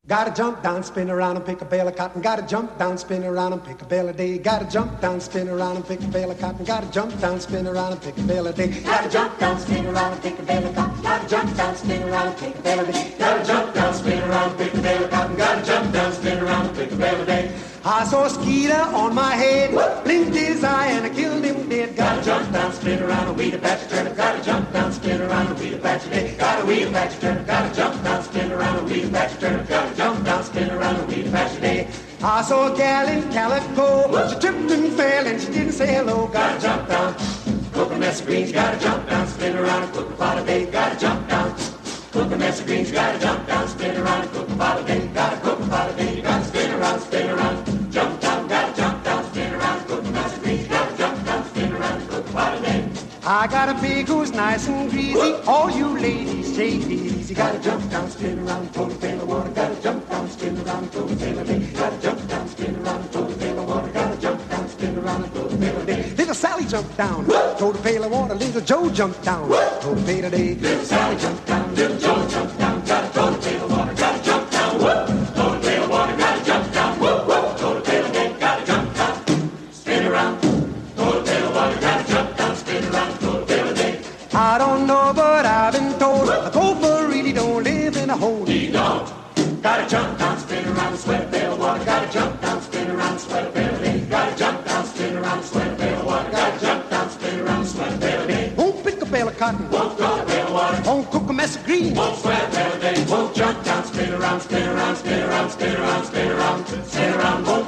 Gotta jump down, spin around and pick a bale of cotton. Gotta jump down, spin around and pick a bale a day. Gotta jump down, spin around and pick a bale of cotton. Gotta jump down, spin around and pick a bale a day. Gotta jump down, spin around and pick a bale of cotton. Gotta jump down, spin around and pick a bale a day. Gotta jump down, spin around and pick a bale of cotton. Gotta jump down, spin around and pick a bale a day. I saw a skeeter on my head, blinked his eye and I killed him dead. Gotta jump down, spin around and weed a patch of turnip. Gotta jump down, spin around and weed a patch of day. Gotta weed a patch of turnip. Gotta jump down, spin around and weed a patch of turnip. Gotta jump down, spin around and weed a patch of day. I saw a gal in calico, she tripped and fell and she didn't say hello. Gotta jump down, cook a mess of greens. Gotta jump down, spin around and cook a pot of day. Gotta jump down, cook a mess of greens. Gotta jump down, spin around and cook a pot of day. Gotta cook a pot of day. You gotta spin around, jump down. Gotta jump down, spin around, cook a mess of greens. Gotta jump down, spin around and cook a pot of day. I got a pig who's nice and greasy. All you ladies, take it easy. Gotta jump down, spin around, throw the pail of water. Gotta jump down, spin around, throw the pail of day. Gotta jump down, spin around, throw the pail of water. Gotta jump down, spin around, and throw the pail of day. Little Sally jumped down, throw the pail of water. Little Joe jumped down, throw the pail of day. Little Sally jumped down, little Joe jumped down. Gotta throw the pail of water. Gotta jump down, throw the pail of water. Gotta jump down, throw the pail of day. Gotta jump down, spin around, throw the pail of water. Gotta jump down, spin around, throw the pail of day. I don't know, but I've been told a gopher really don't live in a hole. He don't. Gotta jump down, spin around, and sweat a pail of water. Gotta jump down, spin around, and sweat a pail of day. Gotta jump down, spin around, and sweat a pail of water. Gotta jump down, spin around, and sweat a pail of day. Won't pick a bale of cotton. Won't throw a pail of water. Won't cook a mess of greens. Won't sweat a pail of day. Won't jump down, spin around, spin around, spin around, spin around, spin around, spin around. Won't